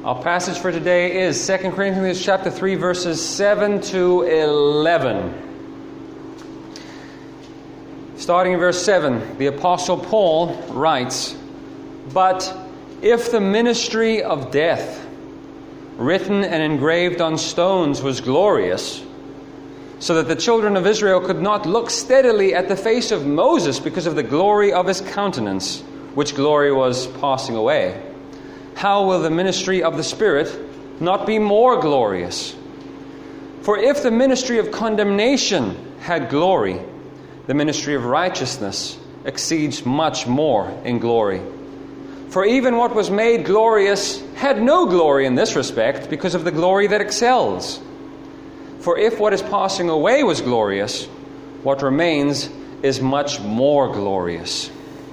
Our passage for today is 2 Corinthians chapter 3, verses 7 to 11. Starting in verse 7, the Apostle Paul writes, "But if the ministry of death, written and engraved on stones, was glorious, so that the children of Israel could not look steadily at the face of Moses because of the glory of his countenance, which glory was passing away, how will the ministry of the Spirit not be more glorious? For if the ministry of condemnation had glory, the ministry of righteousness exceeds much more in glory. For even what was made glorious had no glory in this respect, because of the glory that excels. For if what is passing away was glorious, what remains is much more glorious."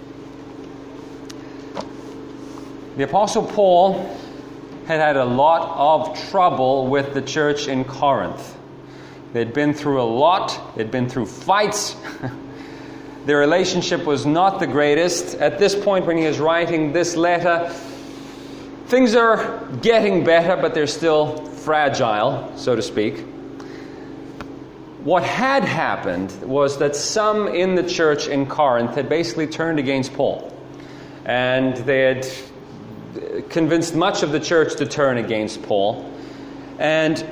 The Apostle Paul had a lot of trouble with the church in Corinth. They'd been through a lot. They'd been through fights. Their relationship was not the greatest. At this point when he is writing this letter, things are getting better, but they're still fragile, so to speak. What had happened was that some in the church in Corinth had basically turned against Paul. And they had convinced much of the church to turn against Paul. And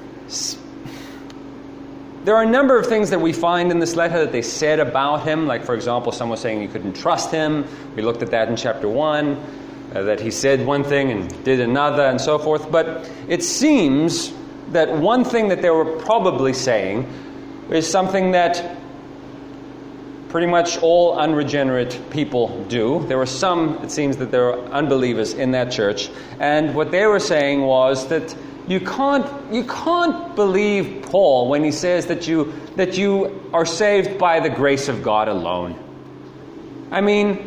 there are a number of things that we find in this letter that they said about him. Like, for example, some was saying you couldn't trust him. We looked at that in chapter 1, that he said one thing and did another and so forth. But it seems that one thing that they were probably saying is something that pretty much all unregenerate people do. There were some, it seems, that there were unbelievers in that church. And what they were saying was that you can't believe Paul when he says that you are saved by the grace of God alone. I mean,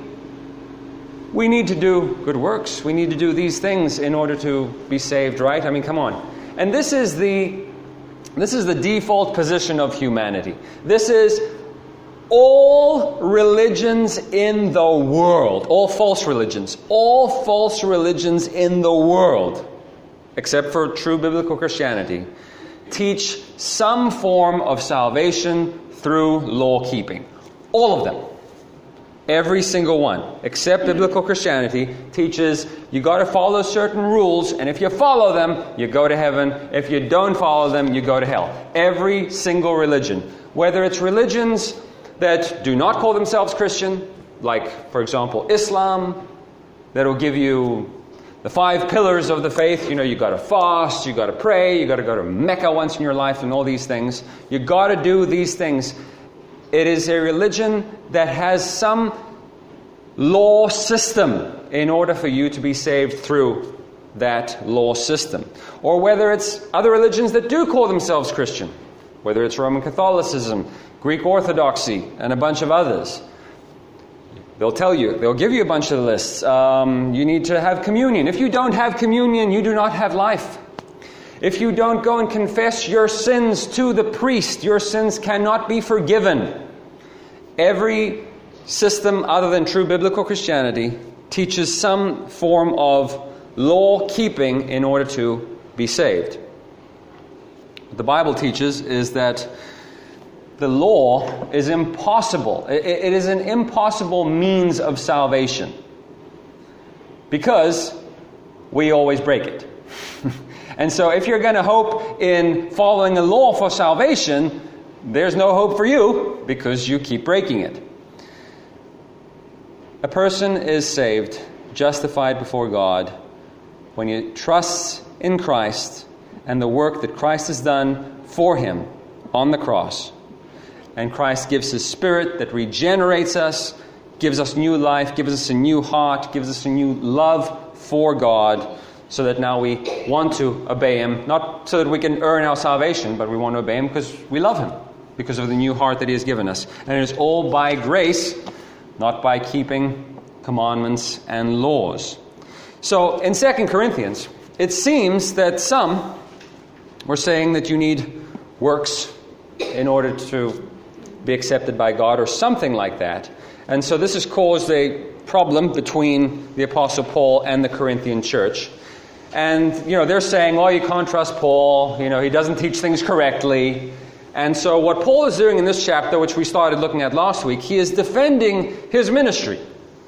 we need to do good works. We need to do these things in order to be saved, right? I mean, come on. And this is the default position of humanity. This is all religions in the world, all false religions in the world, except for true biblical Christianity, teach some form of salvation through law keeping. All of them. Every single one, except biblical Christianity, teaches you got to follow certain rules, and if you follow them, you go to heaven. If you don't follow them, you go to hell. Every single religion. Whether it's religions that do not call themselves Christian, like, for example, Islam, that will give you the 5 pillars of the faith. You know, you got to fast, you got to pray, you got to go to Mecca once in your life, and all these things. You got to do these things. It is a religion that has some law system in order for you to be saved through that law system. Or whether it's other religions that do call themselves Christian, whether it's Roman Catholicism, Greek Orthodoxy, and a bunch of others. They'll give you a bunch of lists. You need to have communion. If you don't have communion, you do not have life. If you don't go and confess your sins to the priest, your sins cannot be forgiven. Every system other than true biblical Christianity teaches some form of law keeping in order to be saved. What the Bible teaches is that the law is impossible. It is an impossible means of salvation because we always break it. And so if you're going to hope in following the law for salvation, there's no hope for you because you keep breaking it. A person is saved, justified before God, when he trusts in Christ and the work that Christ has done for him on the cross. And Christ gives His Spirit that regenerates us, gives us new life, gives us a new heart, gives us a new love for God, so that now we want to obey Him, not so that we can earn our salvation, but we want to obey Him because we love Him, because of the new heart that He has given us. And it is all by grace, not by keeping commandments and laws. So in 2 Corinthians, it seems that some were saying that you need works in order to be accepted by God, or something like that. And so this has caused a problem between the Apostle Paul and the Corinthian church. And, they're saying, oh, you can't trust Paul. He doesn't teach things correctly. And so what Paul is doing in this chapter, which we started looking at last week, he is defending his ministry.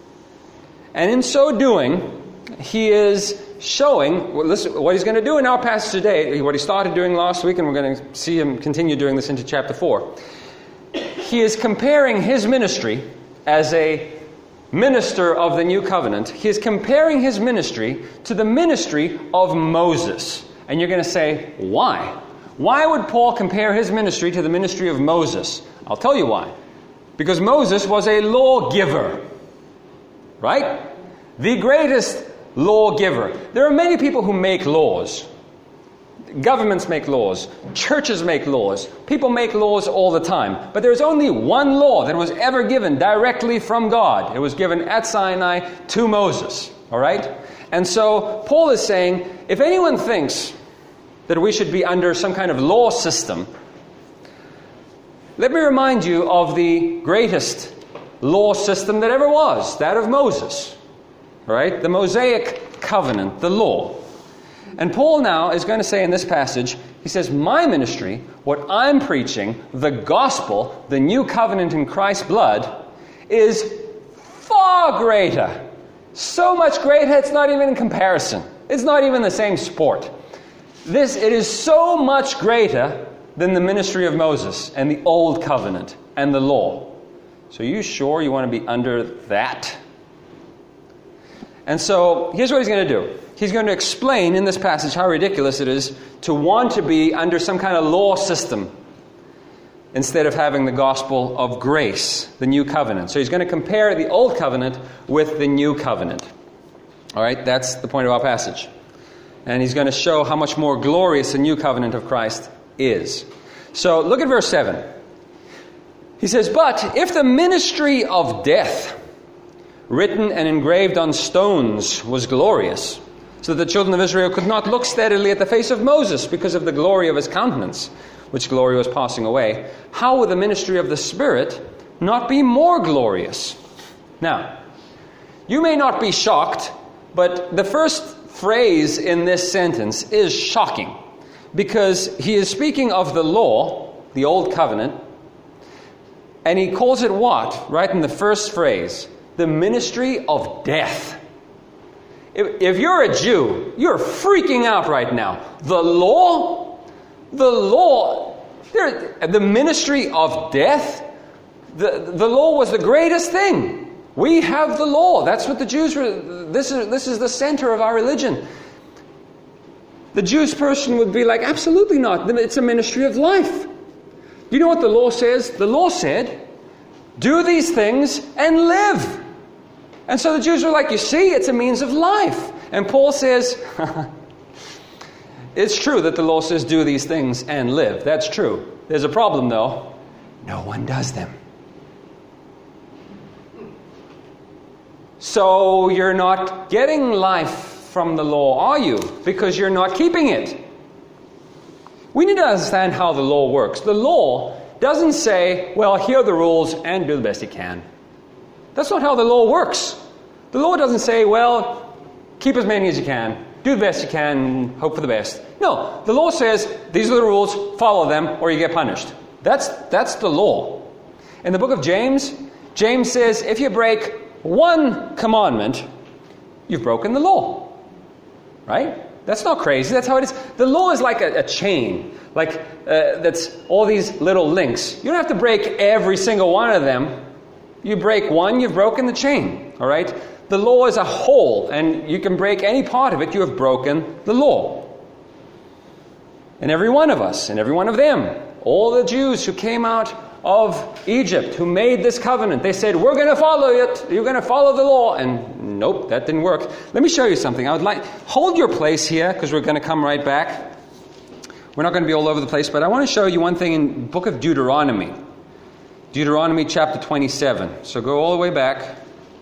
And in so doing, he is showing what he's going to do in our passage today, what he started doing last week, and we're going to see him continue doing this into chapter 4. He is comparing his ministry as a minister of the new covenant. He is comparing his ministry to the ministry of Moses. And you're going to say, why? Why would Paul compare his ministry to the ministry of Moses? I'll tell you why. Because Moses was a lawgiver. Right? The greatest lawgiver. There are many people who make laws. Governments make laws. Churches make laws. People make laws all the time. But there's only one law that was ever given directly from God. It was given at Sinai to Moses. All right? And so Paul is saying, if anyone thinks that we should be under some kind of law system, let me remind you of the greatest law system that ever was, that of Moses. All right? The Mosaic covenant, the law. And Paul now is going to say in this passage, he says, my ministry, what I'm preaching, the gospel, the new covenant in Christ's blood, is far greater. So much greater, it's not even in comparison. It's not even the same sport. It is so much greater than the ministry of Moses and the old covenant and the law. So are you sure you want to be under that? And so here's what he's going to do. He's going to explain in this passage how ridiculous it is to want to be under some kind of law system instead of having the gospel of grace, the new covenant. So he's going to compare the old covenant with the new covenant. All right, that's the point of our passage. And he's going to show how much more glorious the new covenant of Christ is. So look at verse 7. He says, but if the ministry of death, written and engraved on stones, was glorious, so that the children of Israel could not look steadily at the face of Moses because of the glory of his countenance, which glory was passing away, how would the ministry of the Spirit not be more glorious? Now, you may not be shocked, but the first phrase in this sentence is shocking, because he is speaking of the law, the old covenant, and he calls it what? Right in the first phrase, the ministry of death. If you're a Jew, you're freaking out right now. The law, the ministry of death, the law was the greatest thing. We have the law. That's what the Jews were. This is the center of our religion. The Jewish person would be like, absolutely not. It's a ministry of life. You know what the law says? The law said, do these things and live. And so the Jews were like, you see, it's a means of life. And Paul says, it's true that the law says do these things and live. That's true. There's a problem, though. No one does them. So you're not getting life from the law, are you? Because you're not keeping it. We need to understand how the law works. The law doesn't say, well, here are the rules and do the best you can. That's not how the law works. The law doesn't say, well, keep as many as you can, do the best you can, hope for the best. No, the law says, these are the rules, follow them, or you get punished. That's the law. In the book of James, James says, if you break one commandment, you've broken the law. Right? That's not crazy. That's how it is. The law is like a chain. That's all these little links. You don't have to break every single one of them. You break one, you've broken the chain. All right? The law is a whole, and you can break any part of it, you have broken the law. And every one of us, and every one of them, all the Jews who came out of Egypt, who made this covenant, they said, we're going to follow it, you're going to follow the law. And nope, that didn't work. Let me show you something. I would like, hold your place here, because we're going to come right back. We're not going to be all over the place, but I want to show you one thing in the book of Deuteronomy. Deuteronomy chapter 27. So go all the way back.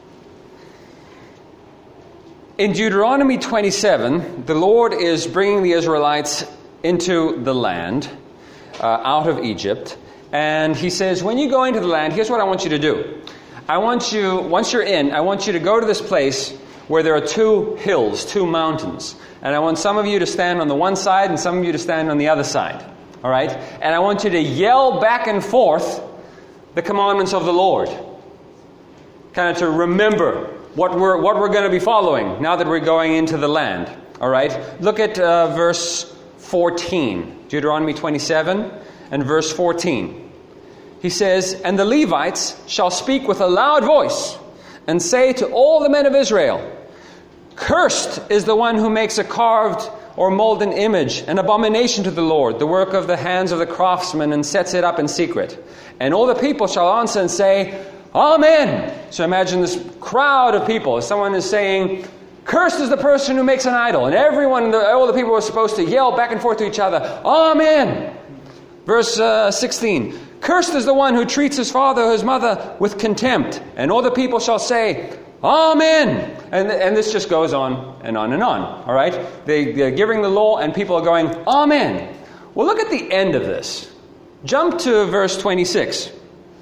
In Deuteronomy 27, the Lord is bringing the Israelites into the land, out of Egypt. And he says, when you go into the land, here's what I want you to do. I want you, once you're in, I want you to go to this place where there are two hills, two mountains. And I want some of you to stand on the one side and some of you to stand on the other side. All right? And I want you to yell back and forth the commandments of the Lord. Kind of to remember what we're going to be following now that we're going into the land. All right? Look at verse 14. Deuteronomy 27 and verse 14. He says, "And the Levites shall speak with a loud voice and say to all the men of Israel, Cursed is the one who makes a carved or molten image, an abomination to the Lord, the work of the hands of the craftsman, and sets it up in secret. And all the people shall answer and say, Amen." So imagine this crowd of people. Someone is saying, "Cursed is the person who makes an idol." And all the people were supposed to yell back and forth to each other, "Amen." Verse 16. "Cursed is the one who treats his father or his mother with contempt." And all the people shall say, "Amen." And this just goes on and on and on. All right? They're giving the law and people are going, "Amen." Well, look at the end of this. Jump to verse 26.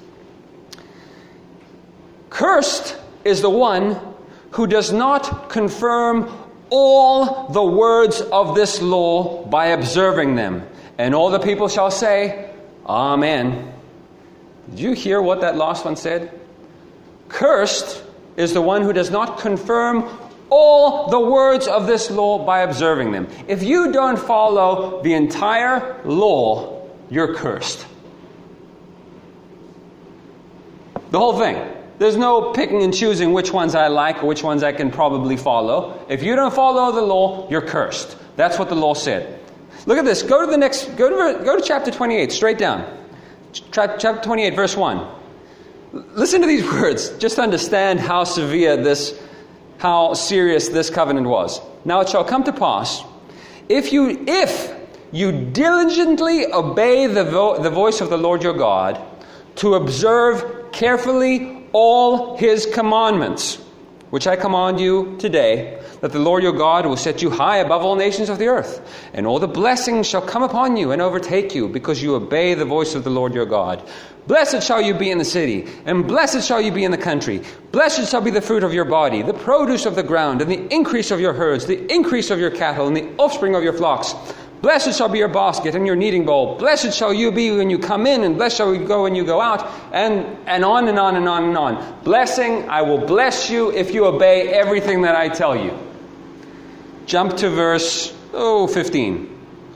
"Cursed is the one who does not confirm all the words of this law by observing them." And all the people shall say, "Amen." Did you hear what that last one said? Cursed is the one who does not confirm all the words of this law by observing them. If you don't follow the entire law, you're cursed. The whole thing. There's no picking and choosing which ones I like or which ones I can probably follow. If you don't follow the law, you're cursed. That's what the law said. Look at this. Go to chapter 28, straight down. Chapter 28, verse 1. Listen to these words. Just understand how how serious this covenant was. "Now it shall come to pass, if you diligently obey the voice of the Lord your God, to observe carefully all His commandments, which I command you today, that the Lord your God will set you high above all nations of the earth, and all the blessings shall come upon you and overtake you, because you obey the voice of the Lord your God. Blessed shall you be in the city, and blessed shall you be in the country. Blessed shall be the fruit of your body, the produce of the ground, and the increase of your herds, the increase of your cattle, and the offspring of your flocks. Blessed shall be your basket and your kneading bowl. Blessed shall you be when you come in, and blessed shall you go when you go out," and on and on and on and on. Blessing, I will bless you if you obey everything that I tell you. Jump to verse 15.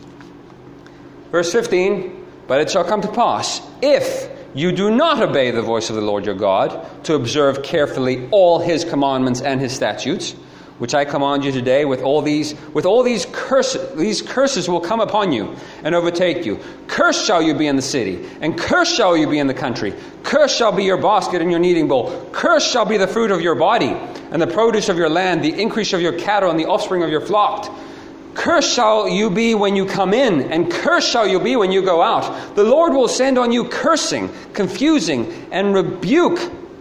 Verse 15, "But it shall come to pass, if you do not obey the voice of the Lord your God, to observe carefully all His commandments and His statutes, which I command you today, with all these curses will come upon you and overtake you. Cursed shall you be in the city, and cursed shall you be in the country. Cursed shall be your basket and your kneading bowl. Cursed shall be the fruit of your body, and the produce of your land, the increase of your cattle, and the offspring of your flock. Cursed shall you be when you come in, and cursed shall you be when you go out. The Lord will send on you cursing, confusion and rebuke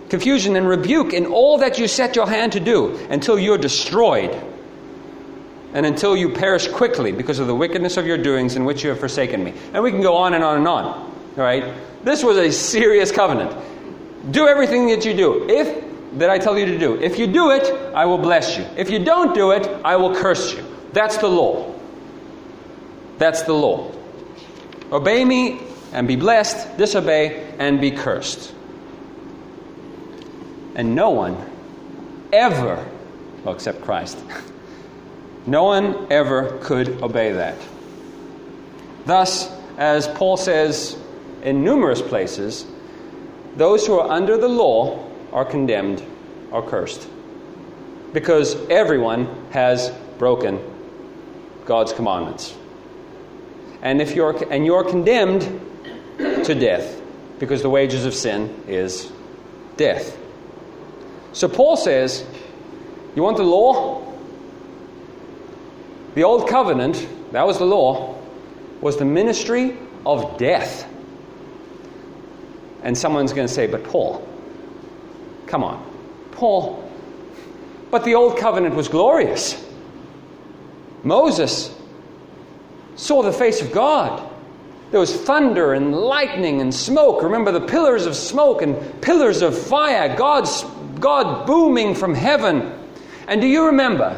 in all that you set your hand to do, until you're destroyed, and until you perish quickly because of the wickedness of your doings in which you have forsaken me." And we can go on and on and on. All right? This was a serious covenant. Do everything that you do, that I tell you to do. If you do it, I will bless you. If you don't do it, I will curse you. That's the law. That's the law. Obey me and be blessed. Disobey and be cursed. And no one ever, well, except Christ, no one ever could obey that. Thus, as Paul says in numerous places, those who are under the law are condemned, are cursed, because everyone has broken God's commandments. And you're condemned to death, because the wages of sin is death. So Paul says, you want the law? The old covenant, that was the law, was the ministry of death. And someone's going to say, "But Paul, come on, Paul, but the old covenant was glorious. Moses saw the face of God. There was thunder and lightning and smoke. Remember the pillars of smoke and pillars of fire, God booming from heaven. And do you remember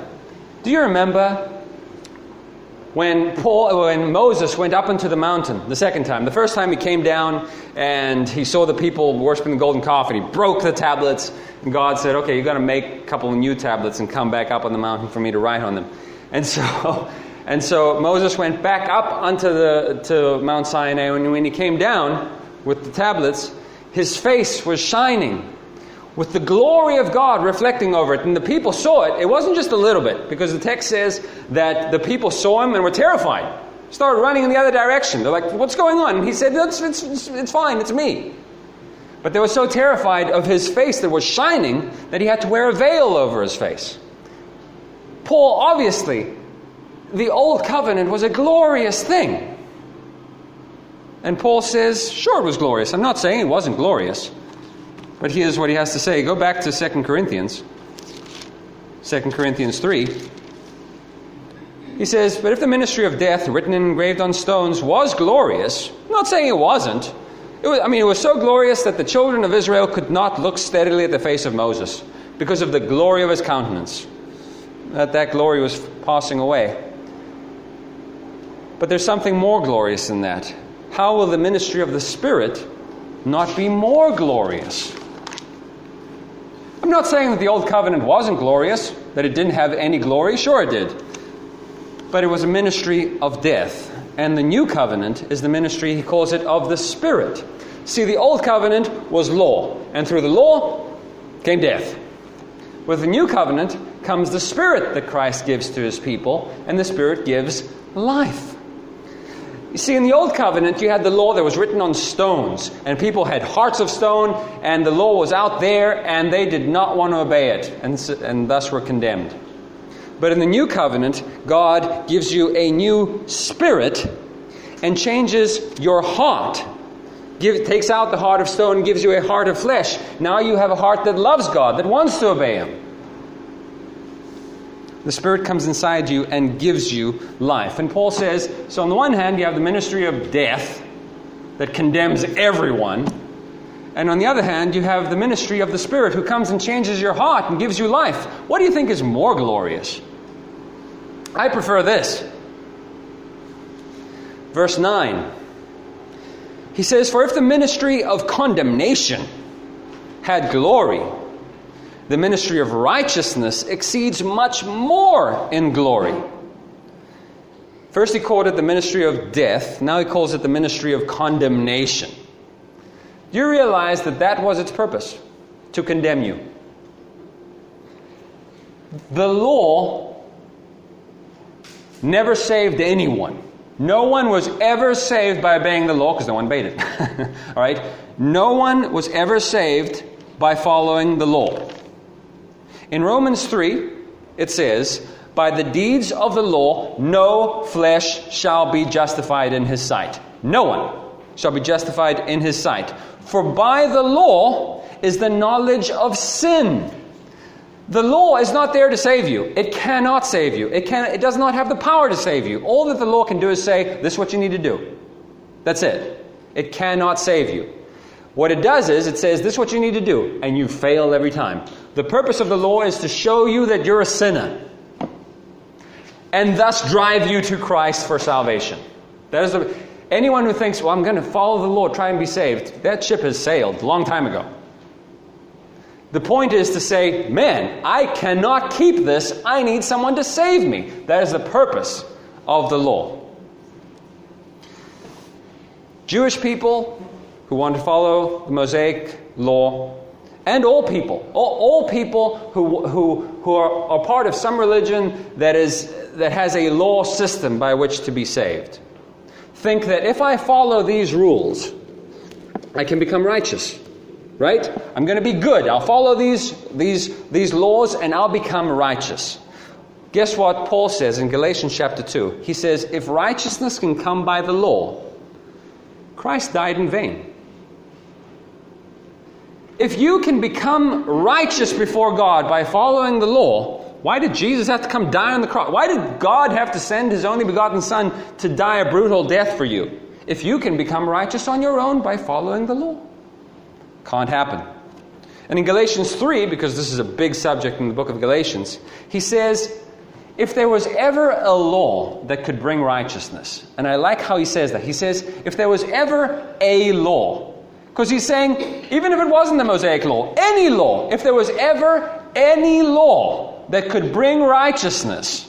when Moses went up into the mountain the second time? The first time he came down and he saw the people worshiping the golden calf, and he broke the tablets, and God said, okay, you've got to make a couple of new tablets and come back up on the mountain for me to write on them. And so Moses went back up to Mount Sinai, and when he came down with the tablets, his face was shining with the glory of God reflecting over it. And the people saw it. It wasn't just a little bit, because the text says that the people saw him and were terrified. Started running in the other direction. They're like, what's going on? And he said, it's fine, it's me. But they were so terrified of his face that was shining that he had to wear a veil over his face. Paul, obviously, the old covenant was a glorious thing. And Paul says, sure, it was glorious. I'm not saying it wasn't glorious. But here's what he has to say. Go back to 2 Corinthians. 2 Corinthians 3. He says, but if the ministry of death, written and engraved on stones, was glorious, I'm not saying it wasn't. It was so glorious that the children of Israel could not look steadily at the face of Moses because of the glory of his countenance. That glory was passing away. But there's something more glorious than that. How will the ministry of the Spirit not be more glorious? I'm not saying that the old covenant wasn't glorious, that it didn't have any glory. Sure it did. But it was a ministry of death. And the new covenant is the ministry, he calls it, of the Spirit. See, the old covenant was law. And through the law came death. With the new covenant comes the Spirit that Christ gives to his people. And the Spirit gives life. You see, in the Old Covenant, you had the law that was written on stones, and people had hearts of stone, and the law was out there, and they did not want to obey it, and thus were condemned. But in the New Covenant, God gives you a new spirit and changes your heart. Takes out the heart of stone and gives you a heart of flesh. Now you have a heart that loves God, that wants to obey Him. The Spirit comes inside you and gives you life. And Paul says, so on the one hand, you have the ministry of death that condemns everyone. And on the other hand, you have the ministry of the Spirit who comes and changes your heart and gives you life. What do you think is more glorious? I prefer this. Verse 9. He says, for if the ministry of condemnation had glory, the ministry of righteousness exceeds much more in glory. First he called it the ministry of death. Now he calls it the ministry of condemnation. Do you realize that was its purpose? To condemn you. The law never saved anyone. No one was ever saved by obeying the law because no one obeyed it. All right? No one was ever saved by following the law. In Romans 3, it says, by the deeds of the law, no flesh shall be justified in his sight. No one shall be justified in his sight. For by the law is the knowledge of sin. The law is not there to save you. It cannot save you. It does not have the power to save you. All that the law can do is say, this is what you need to do. That's it. It cannot save you. What it does is, it says, this is what you need to do. And you fail every time. The purpose of the law is to show you that you're a sinner. And thus drive you to Christ for salvation. Anyone who thinks, well, I'm going to follow the law, try and be saved, that ship has sailed a long time ago. The point is to say, man, I cannot keep this. I need someone to save me. That is the purpose of the law. Jewish people who want to follow the Mosaic law, and all people who are part of some religion that has a law system by which to be saved, think that if I follow these rules, I can become righteous. Right? I'm going to be good. I'll follow these laws and I'll become righteous. Guess what Paul says in Galatians chapter 2? He says, if righteousness can come by the law, Christ died in vain. If you can become righteous before God by following the law, why did Jesus have to come die on the cross? Why did God have to send His only begotten Son to die a brutal death for you? If you can become righteous on your own by following the law. Can't happen. And in Galatians 3, because this is a big subject in the book of Galatians, he says, if there was ever a law that could bring righteousness, and I like how he says that. He says, if there was ever a law, because he's saying, even if it wasn't the Mosaic law, any law, if there was ever any law that could bring righteousness,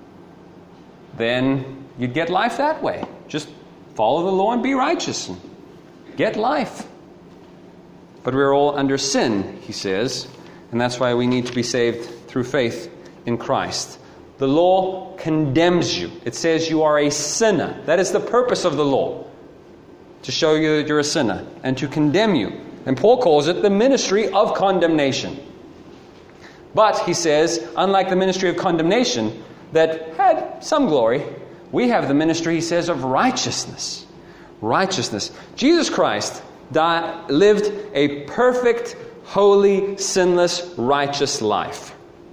then you'd get life that way. Just follow the law and be righteous and get life. But we're all under sin, he says, and that's why we need to be saved through faith in Christ. The law condemns you. It says you are a sinner. That is the purpose of the law, to show you that you're a sinner and to condemn you. And Paul calls it the ministry of condemnation. But, he says, unlike the ministry of condemnation that had some glory, we have the ministry, he says, of righteousness. Righteousness. Jesus Christ lived a perfect, holy, sinless, righteous life.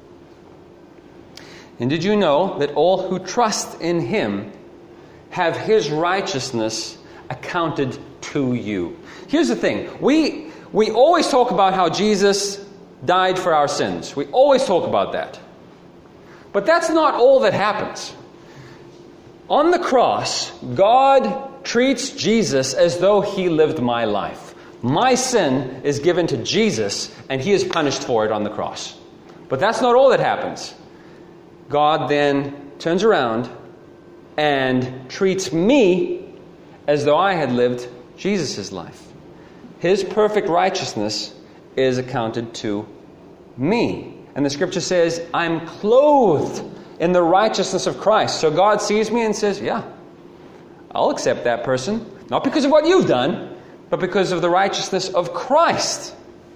And did you know that all who trust in Him have His righteousness accounted to you? Here's the thing. We always talk about how Jesus died for our sins. We always talk about that. But that's not all that happens. On the cross, God treats Jesus as though He lived my life. My sin is given to Jesus, and He is punished for it on the cross. But that's not all that happens. God then turns around and treats me as though I had lived Jesus' life. His perfect righteousness is accounted to me. And the scripture says, I'm clothed in the righteousness of Christ. So God sees me and says, yeah, I'll accept that person. Not because of what you've done, but because of the righteousness of Christ.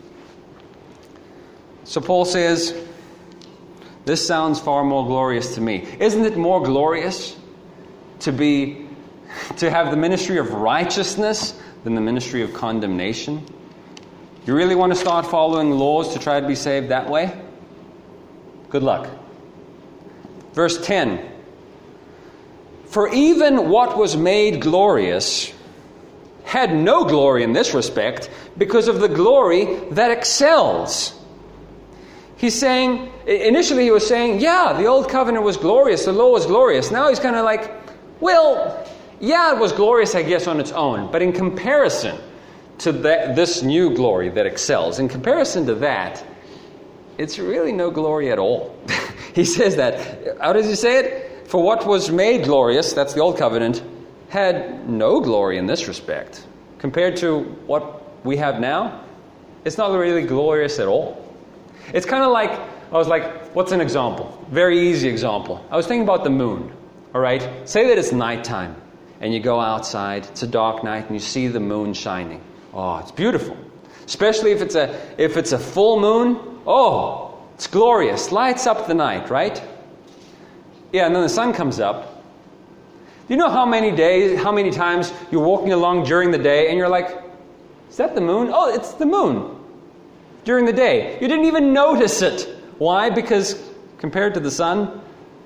So Paul says, this sounds far more glorious to me. Isn't it more glorious to have the ministry of righteousness than the ministry of condemnation? You really want to start following laws to try to be saved that way? Good luck. Verse 10. For even what was made glorious had no glory in this respect because of the glory that excels. He's saying, initially he was saying, yeah, the old covenant was glorious, the law was glorious. Now he's kind of like, well, yeah, it was glorious, I guess, on its own. But in comparison to this new glory that excels, in comparison to that, it's really no glory at all. He says that. How does he say it? For what was made glorious, that's the old covenant, had no glory in this respect. Compared to what we have now, it's not really glorious at all. It's kind of like, I was like, what's an example? Very easy example. I was thinking about the moon, all right? Say that it's nighttime, and you go outside, it's a dark night, and you see the moon shining. Oh, it's beautiful. Especially if it's a full moon. Oh, it's glorious. Lights up the night, right? Yeah, and then the sun comes up. Do you know how many times you're walking along during the day, and you're like, is that the moon? Oh, it's the moon. During the day. You didn't even notice it. Why? Because compared to the sun,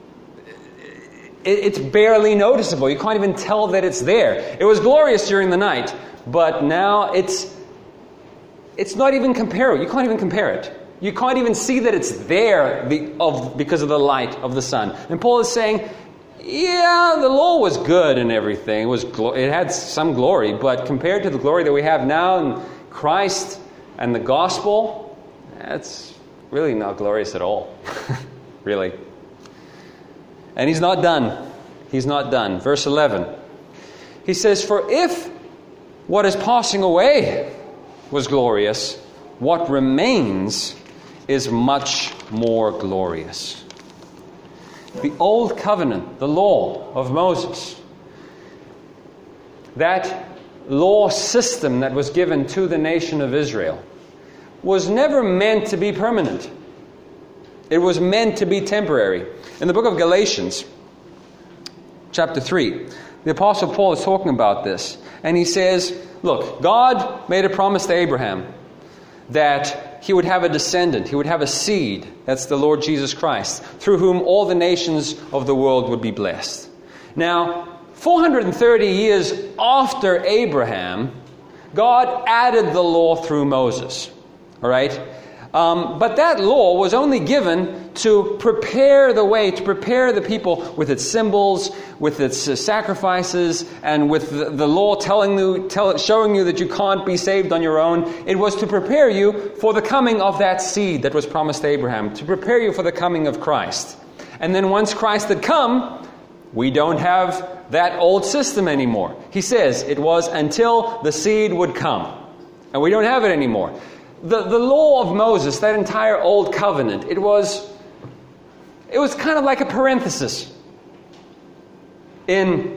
it's barely noticeable. You can't even tell that it's there. It was glorious during the night, but now it's not even comparable. You can't even compare it. You can't even see that it's there because of the light of the sun. And Paul is saying, yeah, the law was good and everything. It had some glory, but compared to the glory that we have now in Christ and the gospel, that's really not glorious at all. Really. And he's not done. He's not done. Verse 11. He says, for if what is passing away was glorious, what remains is much more glorious. The old covenant, the law of Moses, that law system that was given to the nation of Israel, was never meant to be permanent. It was meant to be temporary. In the book of Galatians, chapter 3, the Apostle Paul is talking about this. And he says, look, God made a promise to Abraham that he would have a descendant, he would have a seed, that's the Lord Jesus Christ, through whom all the nations of the world would be blessed. Now, 430 years after Abraham, God added the law through Moses. All right? But that law was only given to prepare the way, to prepare the people with its symbols, with its sacrifices, and with the law showing you that you can't be saved on your own. It was to prepare you for the coming of that seed that was promised to Abraham, to prepare you for the coming of Christ. And then once Christ had come, we don't have that old system anymore. He says it was until the seed would come. And we don't have it anymore. The law of Moses, that entire old covenant, it was kind of like a parenthesis in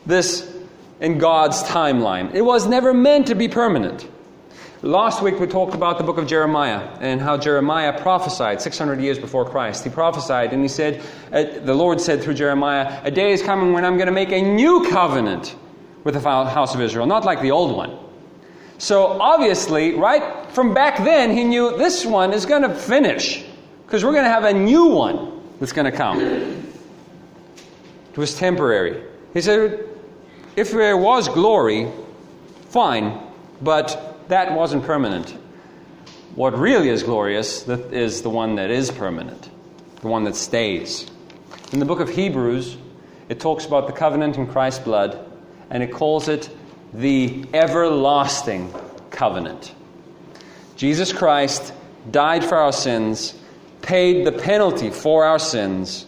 God's timeline. It was never meant to be permanent. Last week we talked about the book of Jeremiah and how Jeremiah prophesied 600 years before Christ. He prophesied and he said, the Lord said through Jeremiah, a day is coming when I'm going to make a new covenant with the house of Israel, not like the old one. So obviously, right from back then, he knew this one is going to finish because we're going to have a new one that's going to come. It was temporary. He said, if there was glory, fine, but that wasn't permanent. What really is glorious is the one that is permanent, the one that stays. In the book of Hebrews, it talks about the covenant in Christ's blood, and it calls it the everlasting covenant. Jesus Christ died for our sins, paid the penalty for our sins,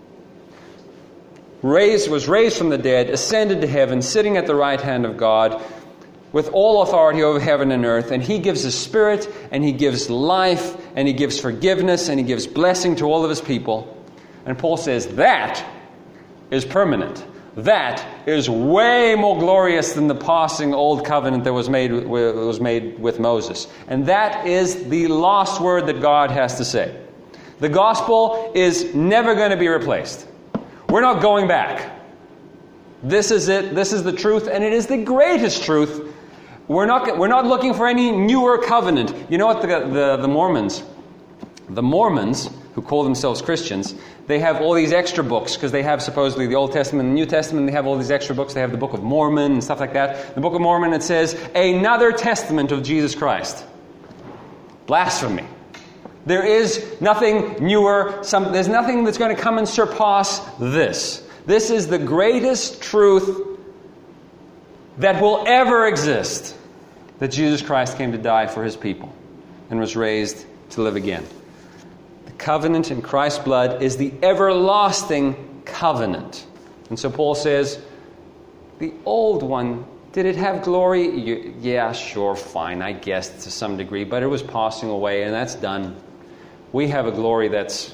was raised from the dead, ascended to heaven, sitting at the right hand of God, with all authority over heaven and earth, and He gives His Spirit, and He gives life, and He gives forgiveness, and He gives blessing to all of His people. And Paul says that is permanent. That is way more glorious than the passing old covenant that was made with Moses. And that is the last word that God has to say. The gospel is never going to be replaced. We're not going back. This is it. This is the truth, and it is the greatest truth. We're not looking for any newer covenant. You know what the Mormons, who call themselves Christians, they have all these extra books because they have supposedly the Old Testament and the New Testament. They have all these extra books. They have the Book of Mormon and stuff like that. The Book of Mormon, it says, another testament of Jesus Christ. Blasphemy. There is nothing newer. There's nothing that's going to come and surpass this. This is the greatest truth that will ever exist, that Jesus Christ came to die for His people and was raised to live again. The covenant in Christ's blood is the everlasting covenant. And so Paul says, the old one, did it have glory? Yeah, sure, fine, I guess to some degree, but it was passing away and that's done. We have a glory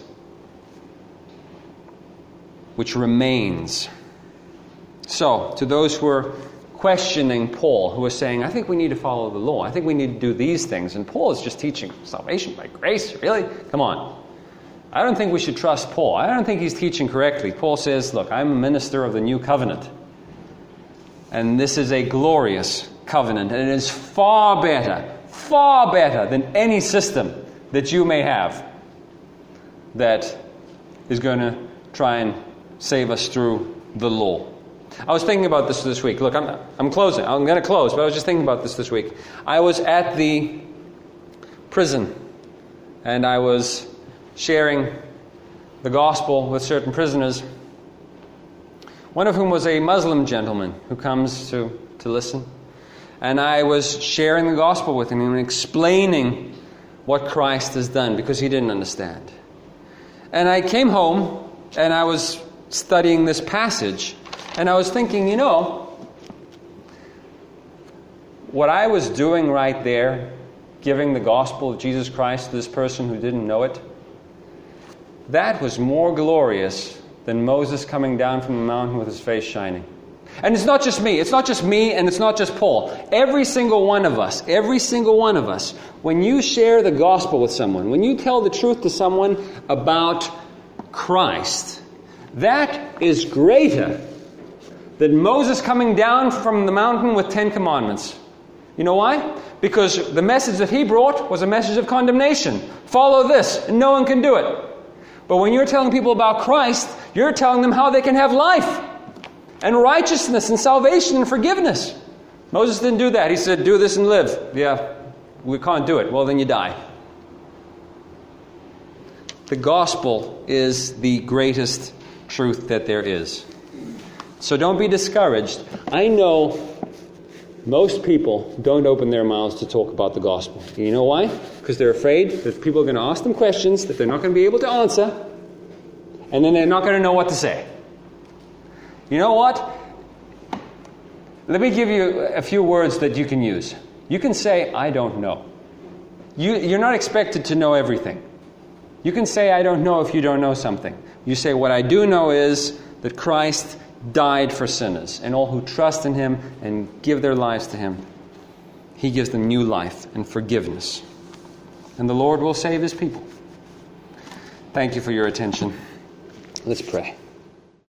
which remains. So, to those who are questioning Paul, who are saying, I think we need to follow the law. I think we need to do these things. And Paul is just teaching salvation by grace. Really? Come on. I don't think we should trust Paul. I don't think he's teaching correctly. Paul says, look, I'm a minister of the new covenant. And this is a glorious covenant. And it is far better than any system that you may have that is going to try and save us through the law. I was thinking about this week. Look, I'm closing. I'm going to close, but I was just thinking about this week. I was at the prison, and I was sharing the gospel with certain prisoners, one of whom was a Muslim gentleman who comes to listen. And I was sharing the gospel with him and explaining what Christ has done because he didn't understand. And I came home, and I was studying this passage, and I was thinking, what I was doing right there, giving the gospel of Jesus Christ to this person who didn't know it, that was more glorious than Moses coming down from the mountain with his face shining. And it's not just me, and it's not just Paul. Every single one of us, when you share the gospel with someone, when you tell the truth to someone about Christ, that is greater than Moses coming down from the mountain with 10 commandments. You know why? Because the message that he brought was a message of condemnation. Follow this, and no one can do it. But when you're telling people about Christ, you're telling them how they can have life and righteousness and salvation and forgiveness. Moses didn't do that. He said, do this and live. Yeah, we can't do it. Well, then you die. The gospel is the greatest truth that there is. So don't be discouraged. I know most people don't open their mouths to talk about the gospel. You know why? Because they're afraid that people are going to ask them questions that they're not going to be able to answer, and then they're not going to know what to say. You know what? Let me give you a few words that you can use. You can say, I don't know. You're not expected to know everything. You can say, I don't know if you don't know something. You say, what I do know is that Christ died for sinners, and all who trust in Him and give their lives to Him, He gives them new life and forgiveness. And the Lord will save His people. Thank you for your attention. Let's pray.